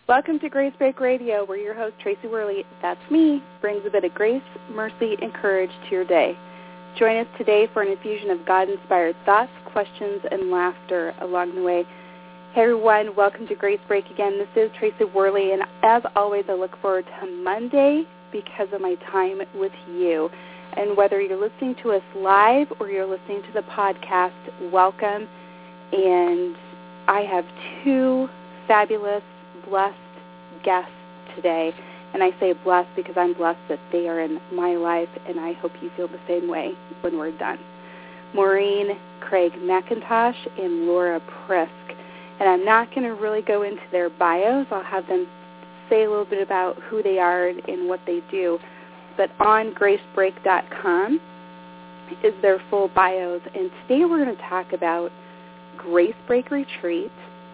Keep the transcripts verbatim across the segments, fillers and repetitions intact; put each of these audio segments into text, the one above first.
Welcome to Grace Break Radio, where your host, Tracy Worley, that's me, brings a bit of grace, mercy, and courage to your day. Join us today for an infusion of God-inspired thoughts, questions, and laughter along the way. Hey, everyone. Welcome to Grace Break again. This is Tracy Worley, and as always, I look forward to Monday because of my time with you. And whether you're listening to us live or you're listening to the podcast, welcome. And I have two fabulous, blessed guests today. And I say blessed because I'm blessed that they are in my life, and I hope you feel the same way when we're done. Maureen Craig McIntosh and Laura Prisk. And I'm not going to really go into their bios. I'll have them say a little bit about who they are and, and what they do. But on grace break dot com is their full bios. And today we're going to talk about Grace Break Retreat,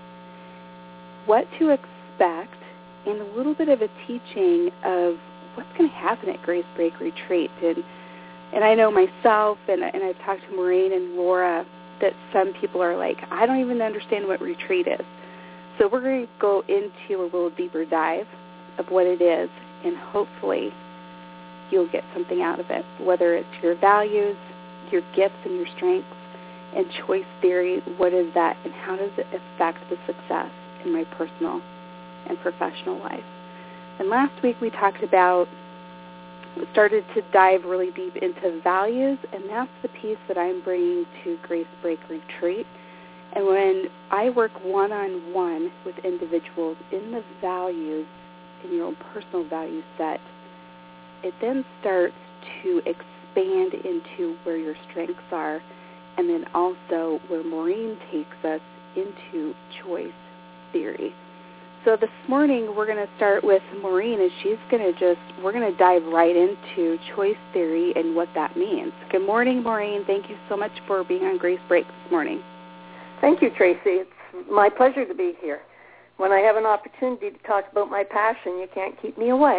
what to expect, and a little bit of a teaching of what's going to happen at Grace Break Retreat. And and I know myself, and, and I've talked to Maureen and Laura, that some people are like, I don't even understand what retreat is. So we're going to go into a little deeper dive of what it is, and hopefully you'll get something out of it, whether it's your values, your gifts and your strengths, and choice theory. What is that, and how does it affect the success in my personal and professional life? And last week we talked about, we started to dive really deep into values, and that's the piece that I'm bringing to Grace Break Retreat. And when I work one-on-one with individuals in the values, in your own personal value set, it then starts to expand into where your strengths are, and then also where Maureen takes us into choice theory. So this morning we're going to start with Maureen, and she's going to just, we're going to dive right into choice theory and what that means. Good morning, Maureen. Thank you so much for being on Grace Break this morning. Thank you, Tracy. It's my pleasure to be here. When I have an opportunity to talk about my passion, you can't keep me away.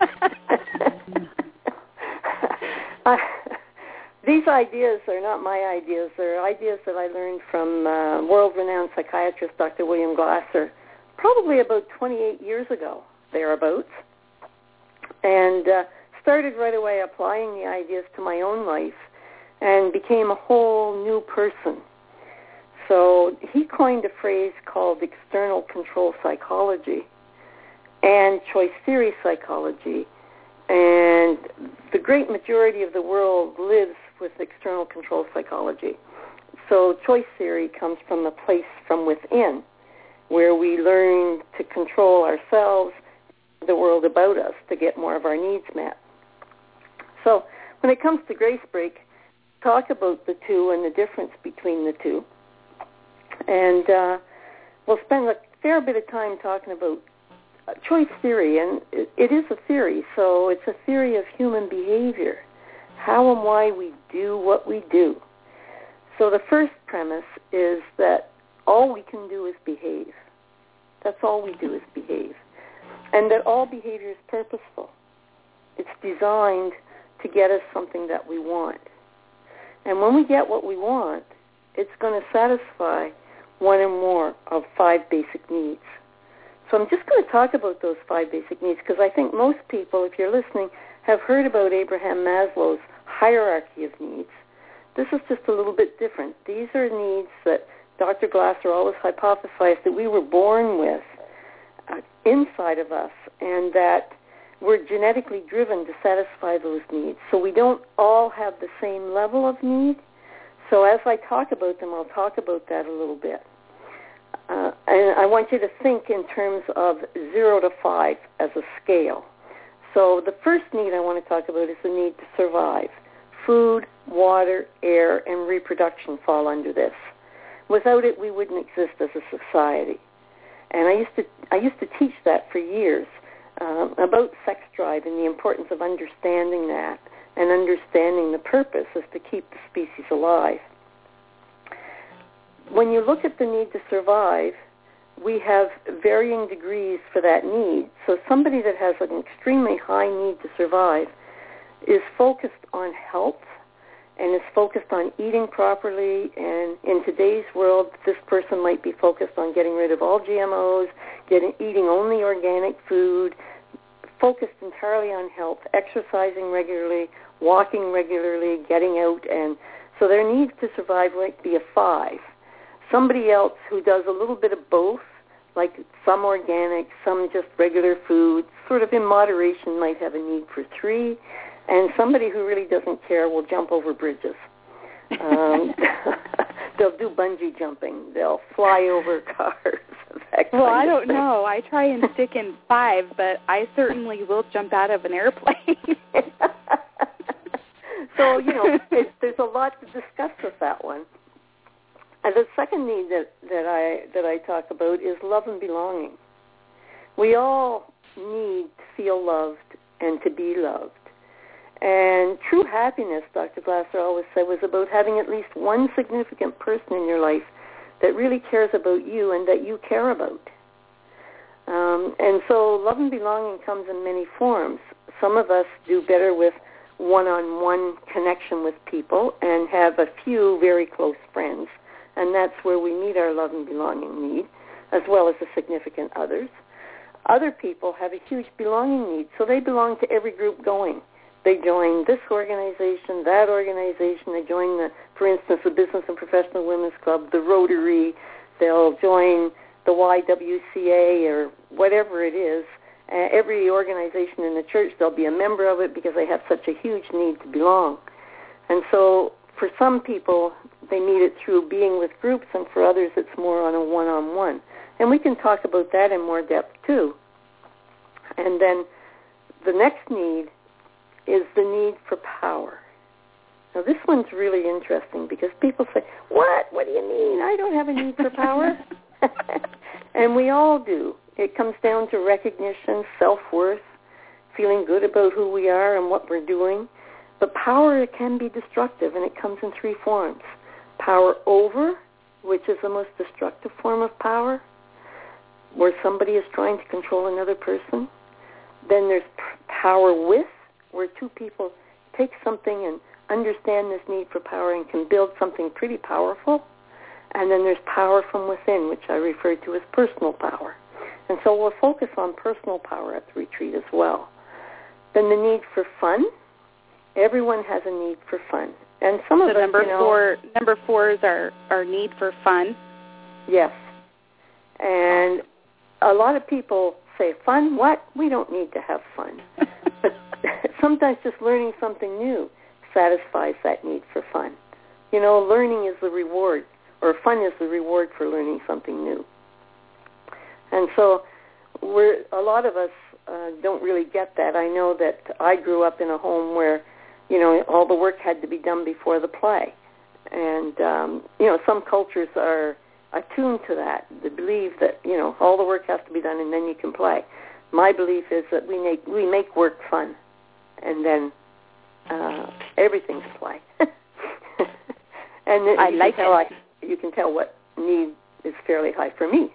uh, these ideas are not my ideas. They're ideas that I learned from uh, world-renowned psychiatrist Doctor William Glasser, probably about twenty-eight years ago, thereabouts, and uh, started right away applying the ideas to my own life and became a whole new person. So he coined a phrase called external control psychology and choice theory psychology, and the great majority of the world lives with external control psychology. So choice theory comes from a place from within, where we learn to control ourselves, the world about us, to get more of our needs met. So when it comes to Grace Break, talk about the two and the difference between the two. And uh, we'll spend a fair bit of time talking about uh, choice theory, and it, it is a theory, so it's a theory of human behavior, how and why we do what we do. So the first premise is that all we can do is behave. That's all we do is behave. And that all behavior is purposeful. It's designed to get us something that we want. And when we get what we want, it's going to satisfy one or more of five basic needs. So I'm just going to talk about those five basic needs because I think most people, if you're listening, have heard about Abraham Maslow's hierarchy of needs. This is just a little bit different. These are needs that Doctor Glasser always hypothesized that we were born with uh, inside of us, and that we're genetically driven to satisfy those needs. So we don't all have the same level of need. So as I talk about them, I'll talk about that a little bit. Uh, and I want you to think in terms of zero to five as a scale. So the first need I want to talk about is the need to survive. Food, water, air, and reproduction fall under this. Without it, we wouldn't exist as a society. And I used to I used to teach that for years um, about sex drive and the importance of understanding that and understanding the purpose is to keep the species alive. When you look at the need to survive, we have varying degrees for that need. So somebody that has an extremely high need to survive is focused on health and is focused on eating properly. And in today's world, this person might be focused on getting rid of all G M Os, getting, eating only organic food, focused entirely on health, exercising regularly, walking regularly, getting out. And so their needs to survive might be a five. Somebody else who does a little bit of both, like some organic, some just regular food, sort of in moderation, might have a need for three. And somebody who really doesn't care will jump over bridges. Um, they'll do bungee jumping. They'll fly over cars. Well, I don't thing. know. I try and stick in five, but I certainly will jump out of an airplane. So, you know, it, there's a lot to discuss with that one. And the second need that, that I that I talk about is love and belonging. We all need to feel loved and to be loved. And true happiness, Doctor Glasser always said, was about having at least one significant person in your life that really cares about you and that you care about. Um, and so love and belonging comes in many forms. Some of us do better with one-on-one connection with people and have a few very close friends. And that's where we meet our love and belonging need, as well as the significant others. Other people have a huge belonging need, so they belong to every group going. They join this organization, that organization. They join, the, for instance, the Business and Professional Women's Club, the Rotary. They'll join the Y W C A or whatever it is. Uh, every organization in the church, they'll be a member of it because they have such a huge need to belong. And so for some people, they meet it through being with groups, and for others, it's more on a one-on-one. And we can talk about that in more depth, too. And then the next need is the need for power. Now, this one's really interesting because people say, what? What do you mean? I don't have a need for power. And we all do. It comes down to recognition, self-worth, feeling good about who we are and what we're doing. But power can be destructive, and it comes in three forms. Power over, which is the most destructive form of power, where somebody is trying to control another person. Then there's power with, where two people take something and understand this need for power and can build something pretty powerful. And then there's power from within, which I refer to as personal power. And so we'll focus on personal power at the retreat as well. Then the need for fun. Everyone has a need for fun. And some so of us, number you know, four, number four is our, our need for fun. Yes. And a lot of people say, fun? What? We don't need to have fun. But sometimes just learning something new satisfies that need for fun. You know, learning is the reward, or fun is the reward for learning something new. And so we're, a lot of us uh, don't really get that. I know that I grew up in a home where, you know, all the work had to be done before the play. And, um, you know, some cultures are attuned to that. They believe that, you know, all the work has to be done and then you can play. My belief is that we make, we make work fun, and then uh, everything's play. And I like it. I, you can tell what need is fairly high for me.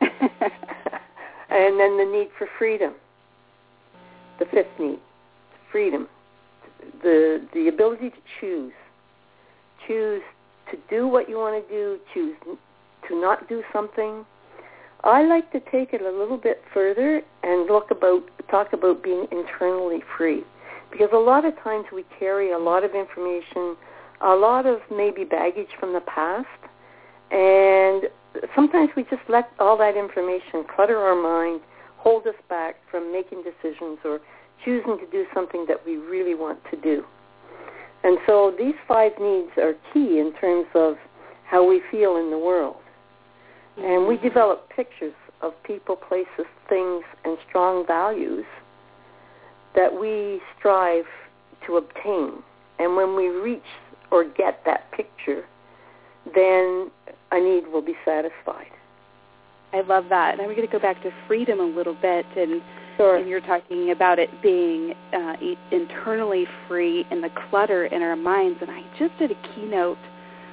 And then the need for freedom, the fifth need, freedom, the the ability to choose, choose to do what you want to do, choose to not do something. I like to take it a little bit further and look about, talk about being internally free, because a lot of times we carry a lot of information, a lot of maybe baggage from the past, and sometimes we just let all that information clutter our mind, hold us back from making decisions or choosing to do something that we really want to do. And so these five needs are key in terms of how we feel in the world. And we develop pictures of people, places, things, and strong values that we strive to obtain. And when we reach or get that picture, then a need will be satisfied. I love that. And I'm going to go back to freedom a little bit. And, sure. and you're talking about it being uh, internally free and the clutter in our minds. And I just did a keynote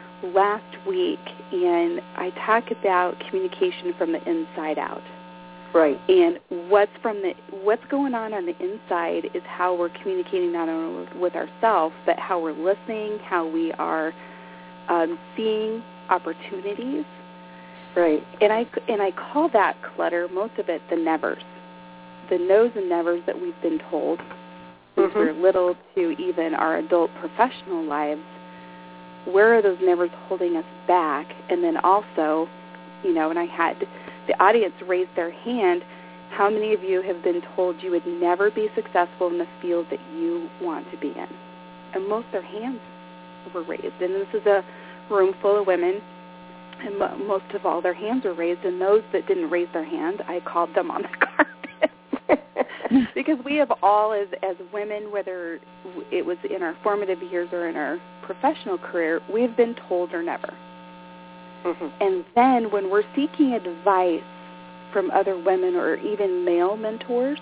last week, and I talk about communication from the inside out. Right. And what's from the what's going on on the inside is how we're communicating not only with ourselves, but how we're listening, how we are um, seeing opportunities. Right. And I and I call that clutter, most of it, the nevers, the no's and nevers that we've been told since mm-hmm. we're little to even our adult professional lives. Where are those nevers holding us back? And then also, you know, and I had the audience raise their hand, how many of you have been told you would never be successful in the field that you want to be in? And most their hands were raised. And this is a room full of women, and mo- most of all their hands were raised. And those that didn't raise their hand, I called them on the carpet. Because we have all, as, as women, whether it was in our formative years or in our professional career, we've been told or never. Mm-hmm. And then when we're seeking advice from other women or even male mentors,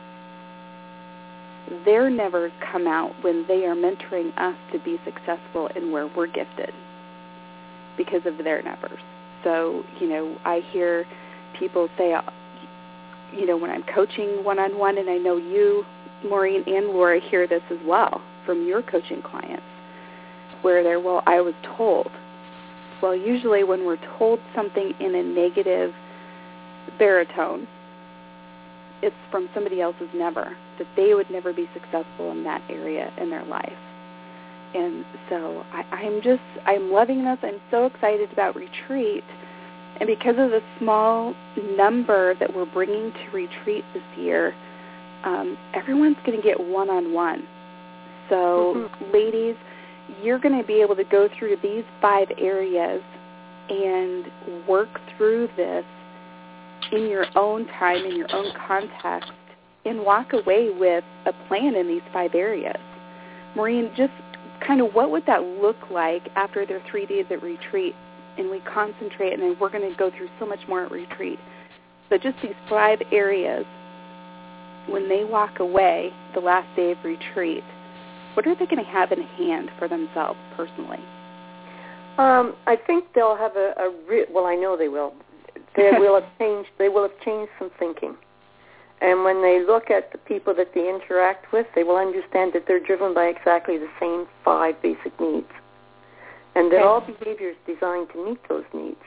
their nevers come out when they are mentoring us to be successful in where we're gifted because of their nevers. So, you know, I hear people say, you know, when I'm coaching one-on-one, and I know you, Maureen and Laura, hear this as well from your coaching clients, where they're, well, I was told. Well, usually when we're told something in a negative baritone, it's from somebody else's never, that they would never be successful in that area in their life. And so I, I'm just, I'm loving this. I'm so excited about retreat. And because of the small number that we're bringing to retreat this year, um, everyone's going to get one-on-one. So, mm-hmm. ladies, you're going to be able to go through these five areas and work through this in your own time, in your own context, and walk away with a plan in these five areas. Maureen, just kind of what would that look like after their three days at retreat? And we concentrate, and then we're going to go through so much more at retreat. So just these five areas, when they walk away the last day of retreat, what are they going to have in hand for themselves personally? Um, I think they'll have a, a re- well, I know they will. They will have changed. They will have changed some thinking, and when they look at the people that they interact with, they will understand that they're driven by exactly the same five basic needs, and that okay. all behavior is designed to meet those needs.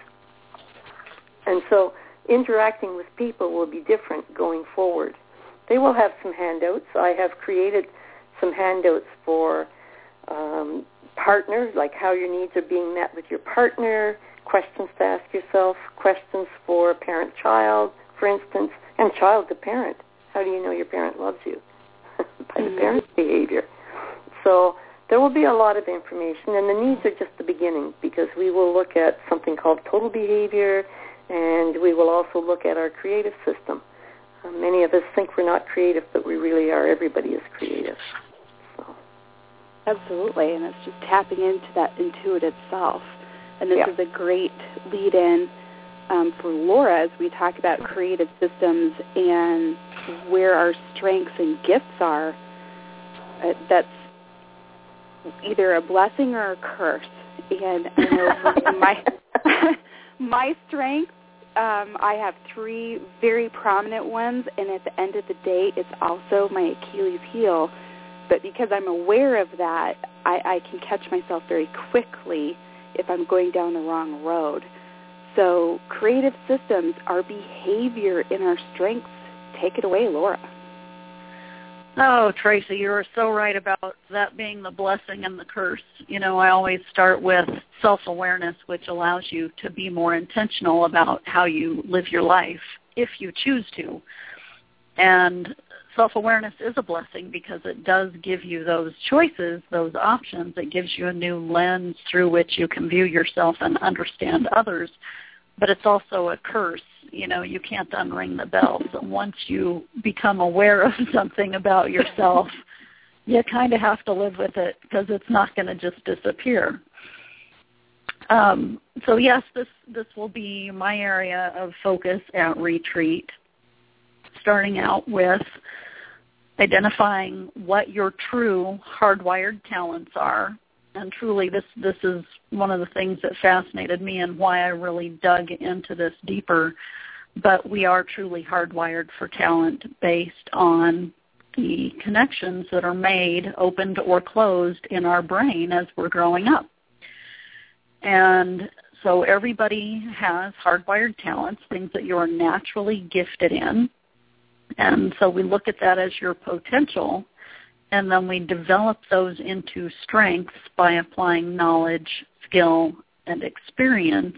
And so, interacting with people will be different going forward. They will have some handouts. I have created some handouts for um, partners, like how your needs are being met with your partner, questions to ask yourself, questions for parent-child, for instance, and child to parent. How do you know your parent loves you? By mm-hmm. the parent's behavior. So there will be a lot of information, and the needs are just the beginning, because we will look at something called total behavior, and we will also look at our creative system. Uh, many of us think we're not creative, but we really are. Everybody is creative. So. Absolutely, and it's just tapping into that intuitive self. And this yeah. is a great lead-in um, for Laura as we talk about creative systems and where our strengths and gifts are. Uh, that's either a blessing or a curse. And I know my my strength, um, I have three very prominent ones, and at the end of the day, it's also my Achilles heel. But because I'm aware of that, I, I can catch myself very quickly if I'm going down the wrong road. So creative systems, our behavior in our strengths. Take it away, Laura. Oh, Tracy, you're so right about that being the blessing and the curse. You know, I always start with self-awareness, which allows you to be more intentional about how you live your life, if you choose to. And self-awareness is a blessing because it does give you those choices, those options. It gives you a new lens through which you can view yourself and understand others. But it's also a curse. You know, you can't unring the bell. So once you become aware of something about yourself, you kind of have to live with it because it's not going to just disappear. Um, so, yes, this, this will be my area of focus at retreat, starting out with identifying what your true hardwired talents are. And truly, this, this is one of the things that fascinated me and why I really dug into this deeper. but we are truly hardwired for talent based on the connections that are made, opened or closed in our brain as we're growing up. And so everybody has hardwired talents, things that you're naturally gifted in. And so we look at that as your potential, and then we develop those into strengths by applying knowledge, skill, and experience.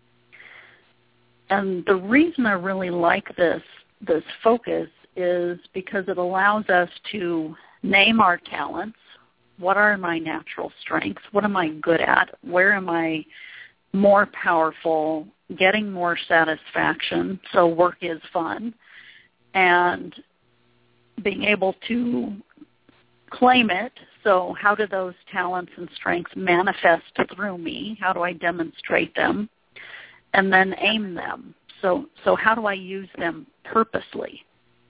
And the reason I really like this, this focus is because it allows us to name our talents. What are my natural strengths? What am I good at? Where am I more powerful, getting more satisfaction, so work is fun, and being able to claim it. So how do those talents and strengths manifest through me? How do I demonstrate them? And then aim them. So so how do I use them purposely?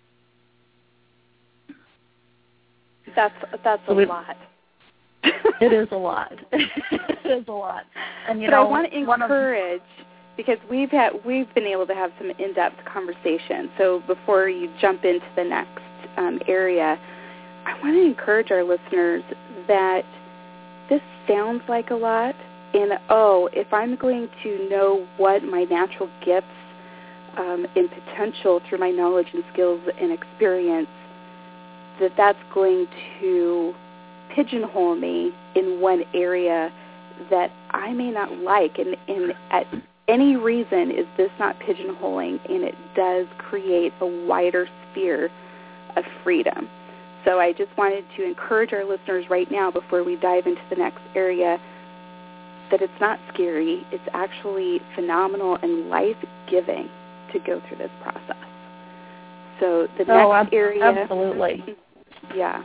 That's that's a so we, lot. It is a lot. It is a lot. And you but know, I want to encourage, of, because we've had we've been able to have some in-depth conversation. So before you jump into the next um, area, I want to encourage our listeners that this sounds like a lot, and oh, if I'm going to know what my natural gifts um, and potential through my knowledge and skills and experience, that that's going to pigeonhole me in one area that I may not like. And, and at any reason is this not pigeonholing, and it does create a wider sphere of freedom. So I just wanted to encourage our listeners right now, before we dive into the next area, that it's not scary. It's actually phenomenal and life-giving to go through this process. So the oh, next ab- area... Absolutely. Yeah.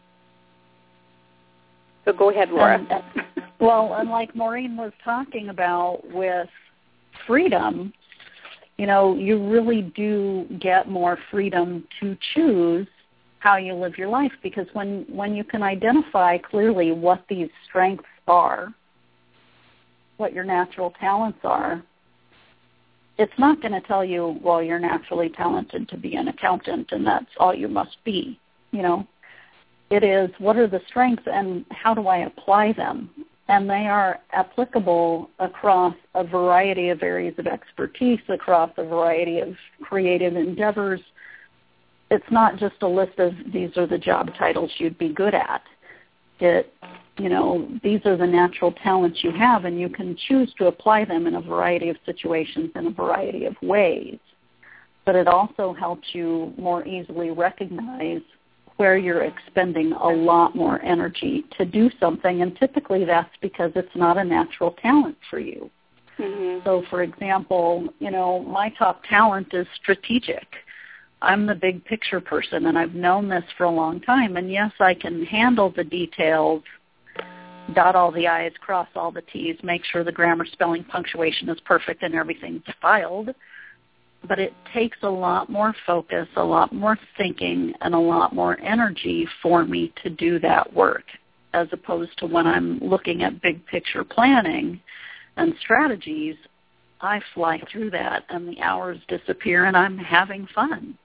So go ahead, Laura. And, well, and like Maureen was talking about with freedom, you know, you really do get more freedom to choose how you live your life, because when, when you can identify clearly what these strengths are, what your natural talents are, it's not going to tell you, well, you're naturally talented to be an accountant and that's all you must be, you know. It is, what are the strengths and how do I apply them? And they are applicable across a variety of areas of expertise, across a variety of creative endeavors. It's not just a list of these are the job titles you'd be good at. It, you know, these are the natural talents you have, and you can choose to apply them in a variety of situations in a variety of ways. But it also helps you more easily recognize where you're expending a lot more energy to do something, and typically that's because it's not a natural talent for you. Mm-hmm. So, for example, you know, my top talent is strategic. I'm the big picture person, and I've known this for a long time. And yes, I can handle the details, dot all the I's, cross all the T's, make sure the grammar, spelling, punctuation is perfect and everything's filed. But it takes a lot more focus, a lot more thinking, and a lot more energy for me to do that work, as opposed to when I'm looking at big picture planning and strategies, I fly through that and the hours disappear and I'm having fun.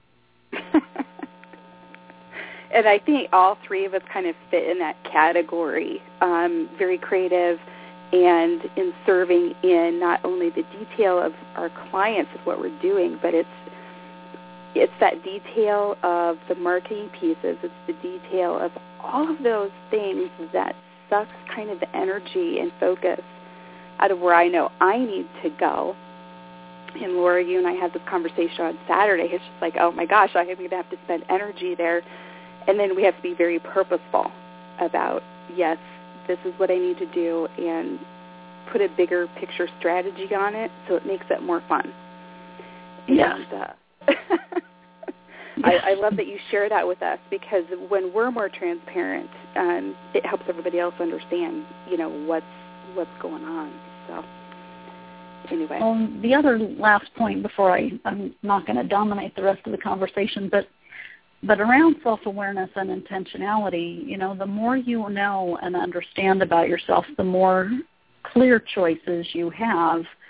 And I think all three of us kind of fit in that category, um, very creative and in serving in not only the detail of our clients of what we're doing, but it's it's that detail of the marketing pieces. It's the detail of all of those things that sucks kind of the energy and focus out of where I know I need to go. And Laura, you and I had this conversation on Saturday. It's just like, oh my gosh, I'm going to have to spend energy there. And then we have to be very purposeful about, yes, this is what I need to do, and put a bigger picture strategy on it so it makes it more fun. Yeah. And, uh, I, I love that you share that with us, because when we're more transparent, um, it helps everybody else understand, you know, what's what's going on. So anyway. Um, the other last point before I, I'm not going to dominate the rest of the conversation, but But around self-awareness and intentionality, you know, the more you know and understand about yourself, the more clear choices you have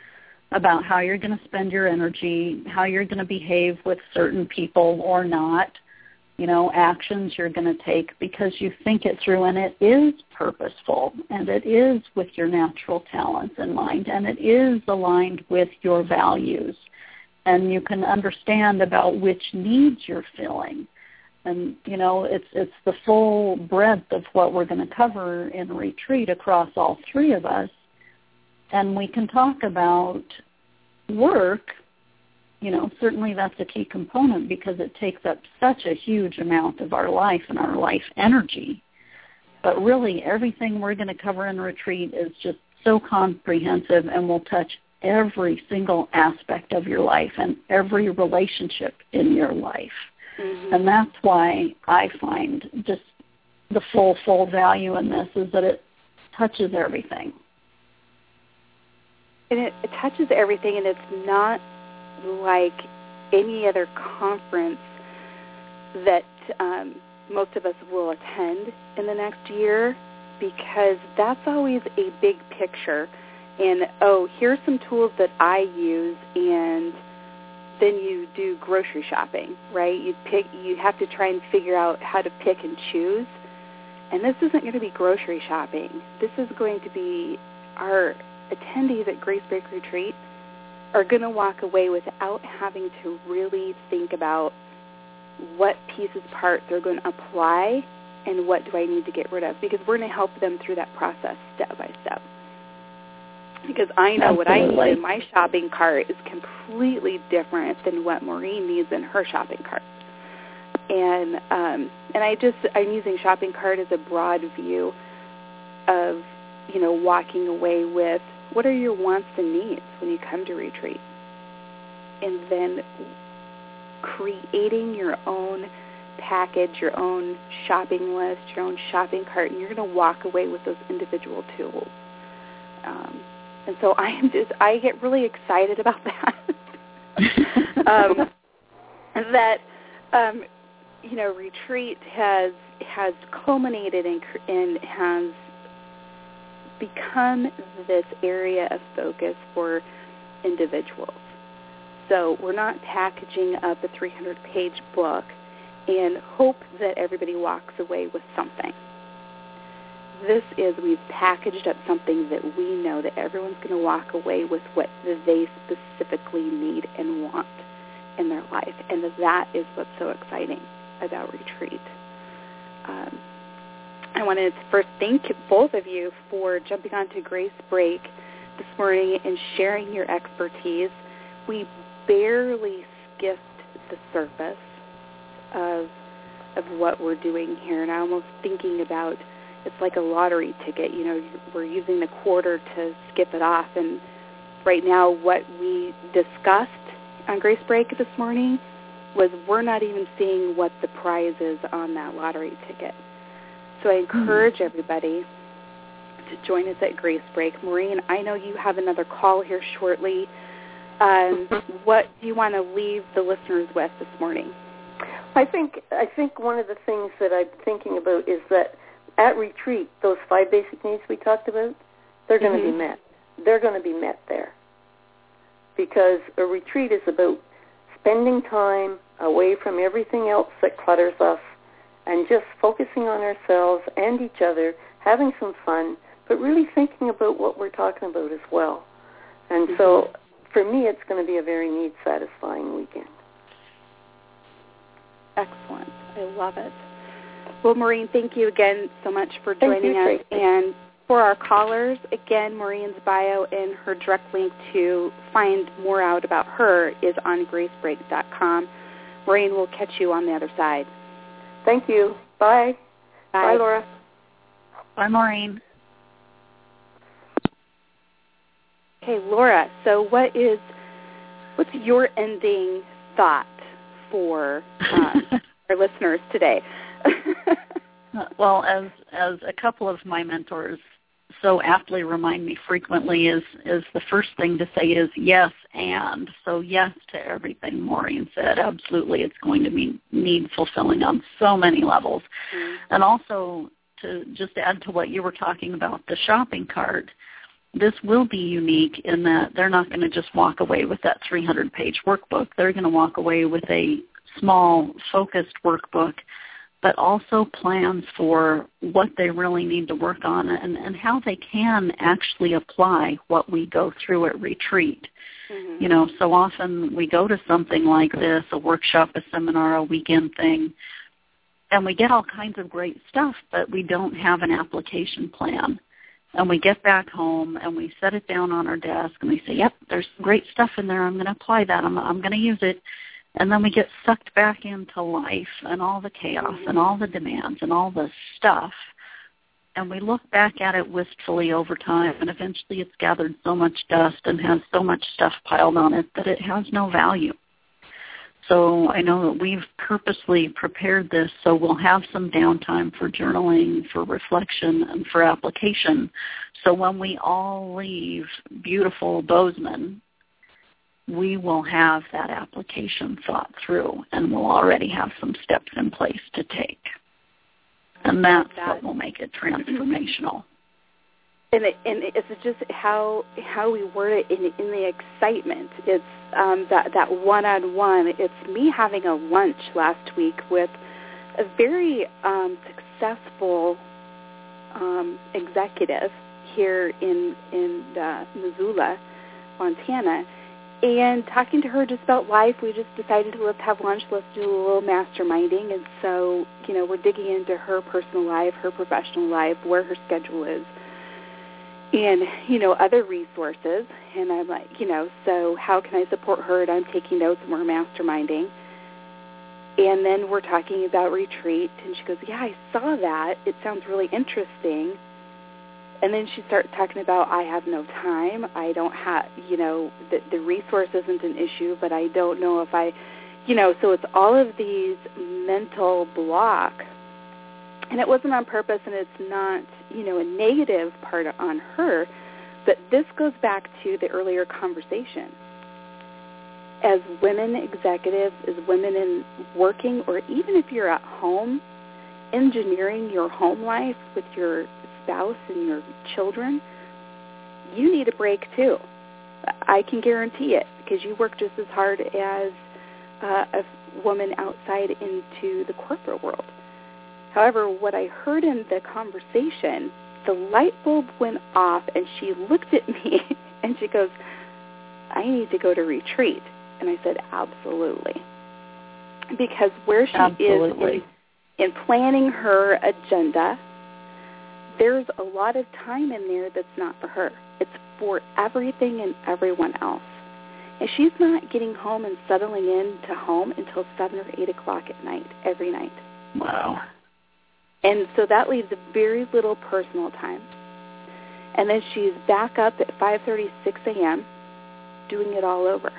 about how you're going to spend your energy, how you're going to behave with certain people or not, you know, actions you're going to take because you think it through, and it is purposeful, and it is with your natural talents in mind, and it is aligned with your values, and you can understand about which needs you're filling. And, you know, it's it's the full breadth of what we're going to cover in retreat across all three of us. And we can talk about work. You know, certainly that's a key component because it takes up such a huge amount of our life and our life energy. But really everything we're going to cover in retreat is just so comprehensive and will touch every single aspect of your life and every relationship in your life. Mm-hmm. And that's why I find just the full, full value in this is that it touches everything. And it, it touches everything, and it's not like any other conference that um, most of us will attend in the next year, because that's always a big picture. And, oh, here's some tools that I use, and then you do grocery shopping, right? You pick. You have to try and figure out how to pick and choose. And this isn't going to be grocery shopping. This is going to be our attendees at Grace Break Retreat are going to walk away without having to really think about what pieces, parts they're going to apply and what do I need to get rid of, because we're going to help them through that process step by step. Because I know what I need in my shopping cart is completely different than what Maureen needs in her shopping cart. And um, and I just, I'm using shopping cart as a broad view of, you know, walking away with what are your wants and needs when you come to retreat. And then creating your own package, your own shopping list, your own shopping cart, and you're going to walk away with those individual tools. Um, and so I am just, I get really excited about that. um, that, um, you know, retreat has has culminated and, and has become this area of focus for individuals. So we're not packaging up a three hundred page book and hope that everybody walks away with something. This is, we've packaged up something that we know that everyone's going to walk away with what they specifically need and want in their life. And that is what's so exciting about retreat. Um, I wanted to first thank both of you for jumping onto Grace Break this morning and sharing your expertise. We barely skipped the surface of of what we're doing here, and I'm almost thinking about it's like a lottery ticket. You know, we're using the quarter to skip it off, and right now what we discussed on Grace Break this morning was we're not even seeing what the prize is on that lottery ticket. So I encourage mm-hmm. everybody to join us at Grace Break. Maureen, I know you have another call here shortly. Um, what do you want to leave the listeners with this morning? I think I think one of the things that I'm thinking about is that at retreat, those five basic needs we talked about, they're going to mm-hmm. be met. They're going to be met there. Because a retreat is about spending time away from everything else that clutters us and just focusing on ourselves and each other, having some fun, but really thinking about what we're talking about as well. And mm-hmm. so for me, it's going to be a very need-satisfying weekend. Excellent. I love it. Well, Maureen, thank you again so much for joining you, us. And for our callers, again, Maureen's bio and her direct link to find more out about her is on grace break dot com. Maureen, we'll catch you on the other side. Thank you. Bye. Bye, Bye Laura. Bye, Maureen. Okay, Laura, so what is, what's your ending thought for um, our listeners today? Well, as as a couple of my mentors so aptly remind me frequently, is is the first thing to say is yes and. So yes to everything Maureen said. Absolutely, it's going to be need fulfilling on so many levels. Mm-hmm. And also to just add to what you were talking about, the shopping cart, this will be unique in that they're not going to just walk away with that three hundred page workbook. They're going to walk away with a small, focused workbook, but also plans for what they really need to work on and, and how they can actually apply what we go through at retreat. Mm-hmm. You know, so often we go to something like this, a workshop, a seminar, a weekend thing, and we get all kinds of great stuff, but we don't have an application plan. And we get back home and we set it down on our desk and we say, yep, there's some great stuff in there. I'm going to apply that. I'm, I'm going to use it. And then we get sucked back into life and all the chaos and all the demands and all the stuff. And we look back at it wistfully over time, and eventually it's gathered so much dust and has so much stuff piled on it that it has no value. So I know that we've purposely prepared this so we'll have some downtime for journaling, for reflection, and for application. So when we all leave beautiful Bozeman, we will have that application thought through, and we'll already have some steps in place to take. And that's that. what will make it transformational. And, it, and it's just how how we word it in, in the excitement. It's um, that, that one-on-one. It's me having a lunch last week with a very um, successful um, executive here in, in uh, Missoula, Montana, and talking to her just about life. We just decided to let's have lunch, let's do a little masterminding. And so, you know, we're digging into her personal life, her professional life, where her schedule is, and, you know, other resources. And I'm like, you know, so how can I support her? And I'm taking notes and we're masterminding. And then we're talking about retreat. And she goes, yeah, I saw that. It sounds really interesting. And then she starts talking about, I have no time. I don't have, you know, the, the resource isn't an issue, but I don't know if I, you know, so it's all of these mental blocks. And it wasn't on purpose, and it's not, you know, a negative part on her, but this goes back to the earlier conversation. As women executives, as women in working, or even if you're at home, engineering your home life with your spouse and your children, you need a break too. I can guarantee it, because you work just as hard as uh, a woman outside into the corporate world. However, what I heard in the conversation, the light bulb went off, and she looked at me and she goes, I need to go to retreat. And I said, absolutely. Because where she absolutely. is in, in planning her agenda, there's a lot of time in there that's not for her. It's for everything and everyone else. And she's not getting home and settling into home until seven or eight o'clock at night, every night. Wow. And so that leaves very little personal time. And then she's back up at five thirty, six a.m. doing it all over.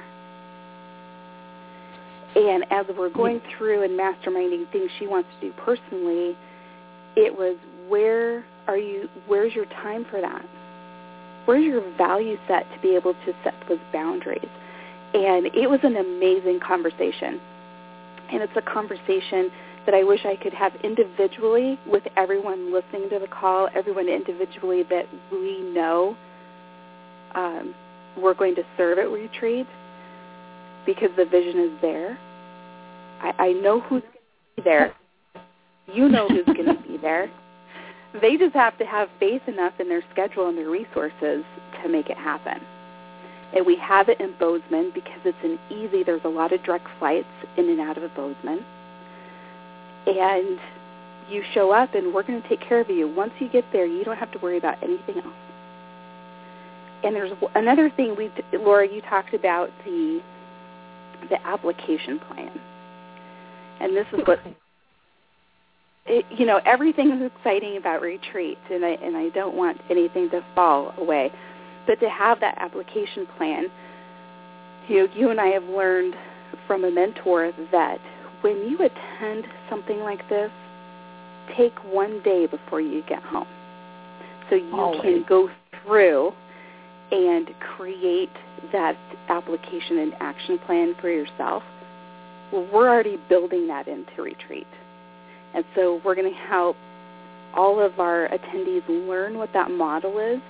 And as we're going through and masterminding things she wants to do personally, it was, where are you, where's your time for that? Where's your value set to be able to set those boundaries? And it was an amazing conversation. And it's a conversation that I wish I could have individually with everyone listening to the call, everyone individually that we know um, we're going to serve at retreat, because the vision is there. I, I know who's going to be there. You know who's going to be there. They just have to have faith enough in their schedule and their resources to make it happen. And we have it in Bozeman because it's an easy, there's a lot of direct flights in and out of Bozeman. And you show up, and we're going to take care of you. Once you get there, you don't have to worry about anything else. And there's another thing, we, Laura, you talked about the the application plan. And this is what, it, you know, everything is exciting about retreat, and I, and I don't want anything to fall away. But to have that application plan, you know, you and I have learned from a mentor that when you attend something like this, take one day before you get home, so you Always. can go through and create that application and action plan for yourself. Well, we're already building that into retreat. And so we're going to help all of our attendees learn what that model is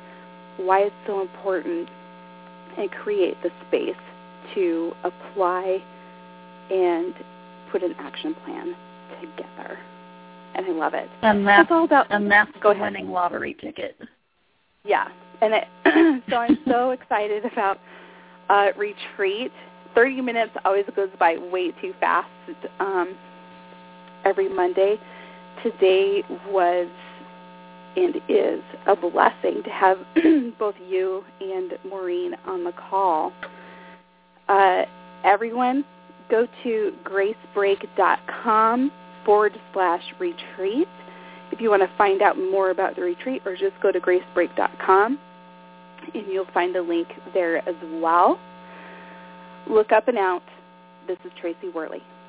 why it's so important, and create the space to apply and put an action plan together. And I love it. And that's, that's all about. And that's go the ahead. winning lottery ticket. Yeah, and it, so I'm so excited about uh, retreat. thirty minutes always goes by way too fast. Um, every Monday, today was and is a blessing to have both you and Maureen on the call. Uh, everyone, go to gracebreak.com forward slash retreat if you want to find out more about the retreat, or just go to gracebreak dot com and you'll find a link there as well. Look up and out. This is Tracy Worley.